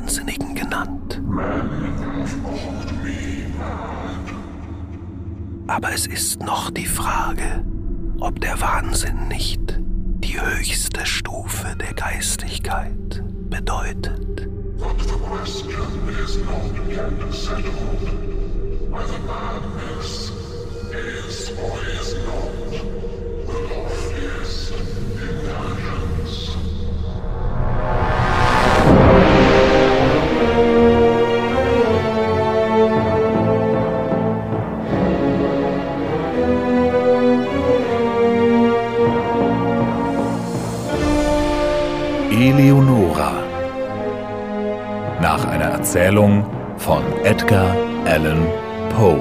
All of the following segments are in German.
Wahnsinnigen genannt. Aber es ist noch die Frage, ob der Wahnsinn nicht die höchste Stufe der Geistigkeit bedeutet. But the question is not yet settled. Whether madness is or is not the loftiest intelligence. Eleonora. Nach einer Erzählung von Edgar Allan Poe.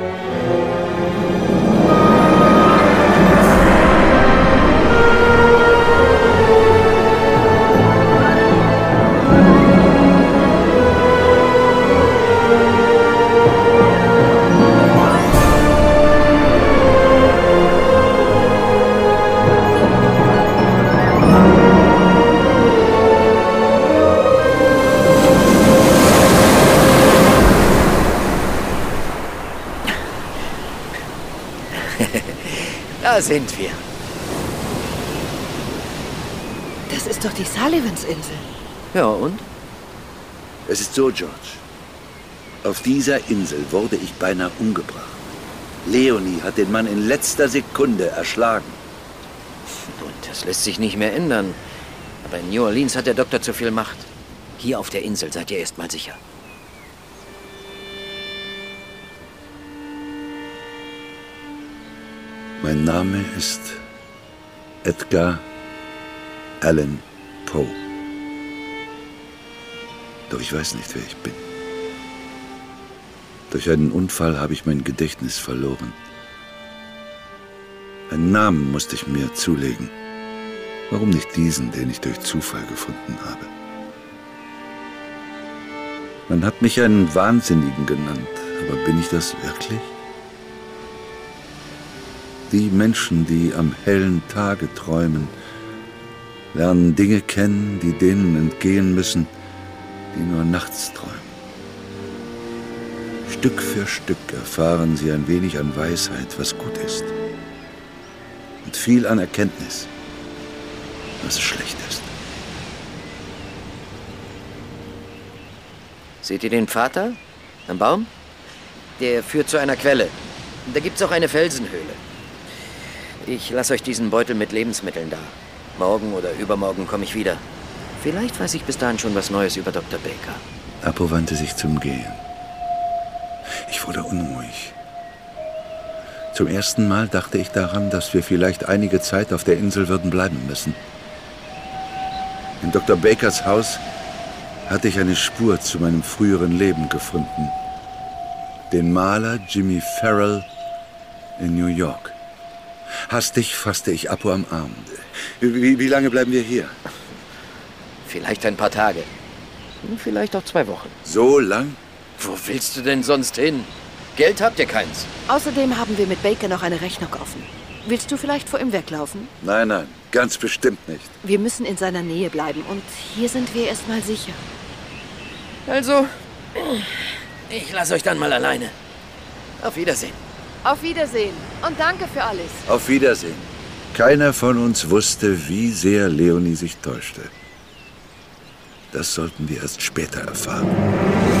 Da sind wir. Das ist doch die Sullivans-Insel. Ja, und? Es ist so, George. Auf dieser Insel wurde ich beinahe umgebracht. Leonie hat den Mann in letzter Sekunde erschlagen. Und das lässt sich nicht mehr ändern. Aber in New Orleans hat der Doktor zu viel Macht. Hier auf der Insel seid ihr erstmal sicher. Mein Name ist Edgar Allan Poe. Doch ich weiß nicht, wer ich bin. Durch einen Unfall habe ich mein Gedächtnis verloren. Einen Namen musste ich mir zulegen. Warum nicht diesen, den ich durch Zufall gefunden habe? Man hat mich einen Wahnsinnigen genannt, aber bin ich das wirklich? Die Menschen, die am hellen Tage träumen, lernen Dinge kennen, die denen entgehen müssen, die nur nachts träumen. Stück für Stück erfahren sie ein wenig an Weisheit, was gut ist. Und viel an Erkenntnis, was schlecht ist. Seht ihr den Vater am Baum? Der führt zu einer Quelle. Da gibt's auch eine Felsenhöhle. Ich lasse euch diesen Beutel mit Lebensmitteln da. Morgen oder übermorgen komme ich wieder. Vielleicht weiß ich bis dahin schon was Neues über Dr. Baker. Apo wandte sich zum Gehen. Ich wurde unruhig. Zum ersten Mal dachte ich daran, dass wir vielleicht einige Zeit auf der Insel würden bleiben müssen. In Dr. Bakers Haus hatte ich eine Spur zu meinem früheren Leben gefunden. Den Maler Jimmy Farrell in New York. Hastig fasste ich Apo am Arm. Wie lange bleiben wir hier? Vielleicht ein paar Tage. Vielleicht auch 2 Wochen. So lang? Wo willst du denn sonst hin? Geld habt ihr keins. Außerdem haben wir mit Baker noch eine Rechnung offen. Willst du vielleicht vor ihm weglaufen? Nein, ganz bestimmt nicht. Wir müssen in seiner Nähe bleiben und hier sind wir erstmal sicher. Also, ich lasse euch dann mal alleine. Auf Wiedersehen. Auf Wiedersehen und danke für alles. Auf Wiedersehen. Keiner von uns wusste, wie sehr Leonie sich täuschte. Das sollten wir erst später erfahren.